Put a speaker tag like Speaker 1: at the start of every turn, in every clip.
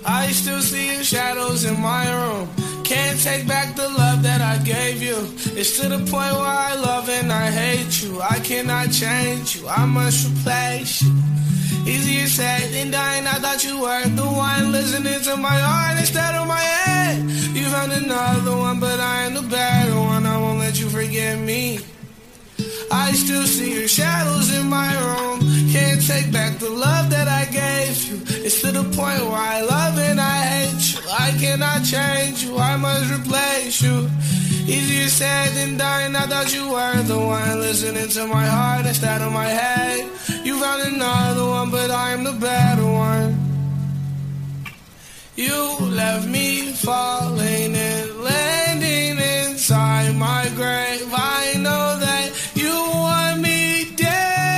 Speaker 1: I still see your shadows in my room. Can't take back the love that I gave you. It's to the point where I love and I hate you. I cannot change you, I must replace you. Easier said than done, I thought you were the one listening to my heart instead of my head. You found another one, but I am the better one. I won't let you forget me. I still see your shadows in my room. Can't take back the love that I gave you. It's to the point where I love and I hate you. I cannot change you, I must replace you. Easier said than done, I thought you were the one listening to my heart instead of my head. You found another one, but I'm the better one. You left me falling and landing inside my grave. I know that you want me dead.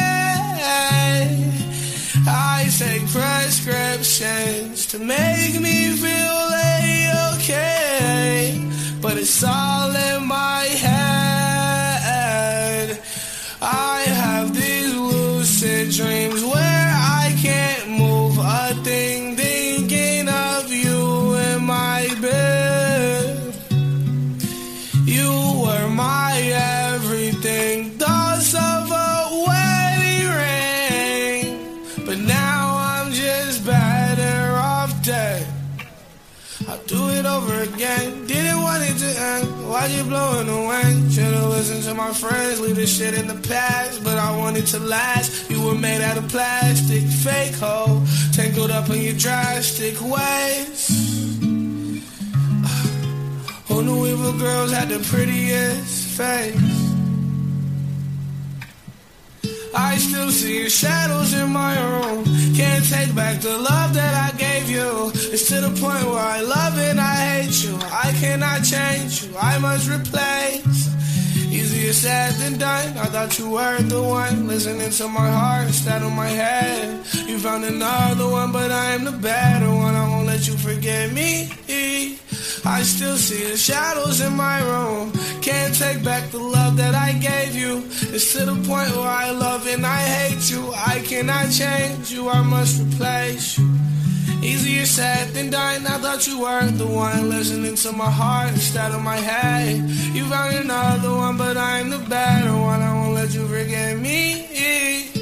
Speaker 1: I take prescriptions to make me feel okay, but it's all in my head. I have these lucid dreams where I can't move a thing, thinking of you in my bed. You were my everything, thoughts of a wedding ring, but now I'm just better off dead. I'll do it over again. Didn't want it to end. Why'd you blowing away? Should've listened to my friends, leave this shit in the past, but I want it to last. You were made out of plastic, fake hoe, tangled up in your drastic ways. Who knew evil girls had the prettiest face? I still see your shadows in my room. Can't take back the love that I gave you. It's to the point where I love and I hate you. I cannot change you, I must replace. Easier said than done, I thought you were the one listening to my heart instead of my head. You found another one, but I am the better one. I won't let you forget me. I still see the shadows in my room. Can't take back the love that I gave you. It's to the point where I love and I hate you. I cannot change you, I must replace you. Easier said than done, I thought you were the one listening to my heart instead of my head. You found another one, but I'm the better one. I won't let you forget me.